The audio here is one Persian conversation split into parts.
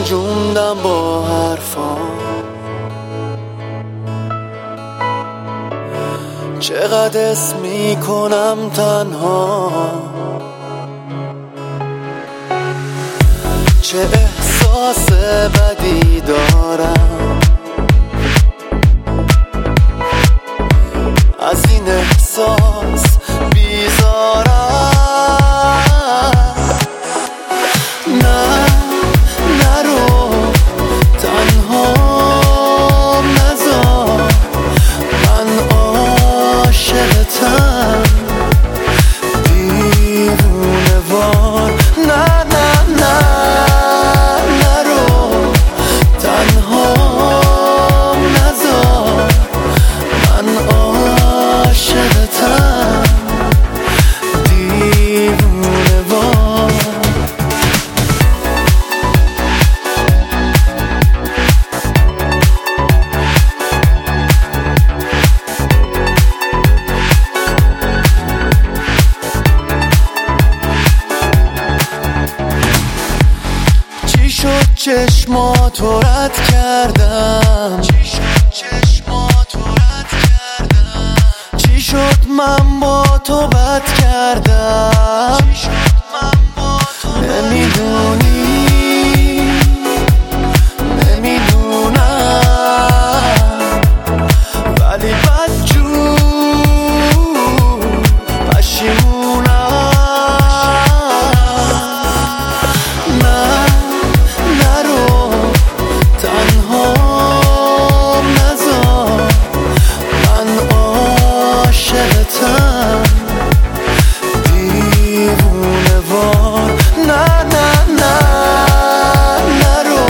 رنجوندم با حرفام، چقدر اسم میکنم تنها، چه احساس بدی دارم از این احساس بیزارم. نه نرو تنهام نذار، من عاشقتم دیوونه وار. نه نه نه نرو تنهام نذار، من عاشقتم دیوونه وار. چی شد چشماتو رد کردم، چی شد من با تو بد کردم، نمیدونی نمیدونم، ولی بدجور پشیمونم. نه نرو تنهام نذار، من عاشقتم دیوونه وار. نه نه نه نرو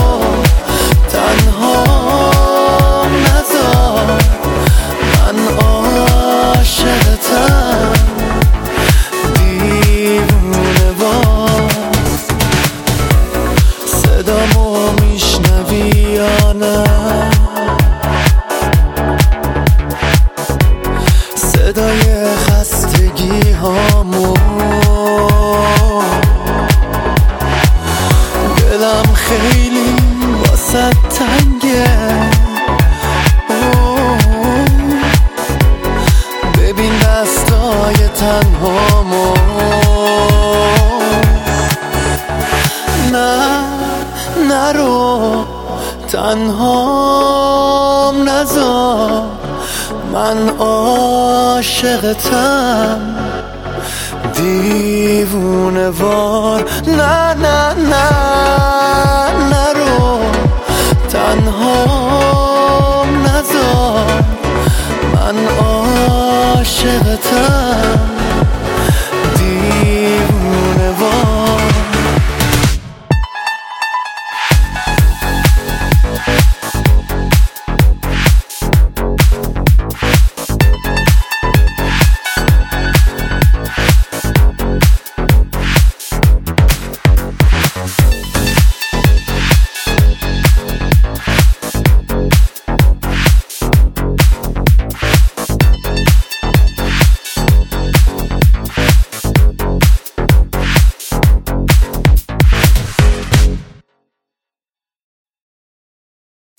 تنهام نذار، من عاشقتم دیوونه وار. صدامو میشنوی یا نه؟ صدای خستگی هامو، دلم خیلی واسه تنگه. ببین دستای تنهامو. نه نرو تنهام نذار، من عاشقتم دیوونه وار. نه نه نه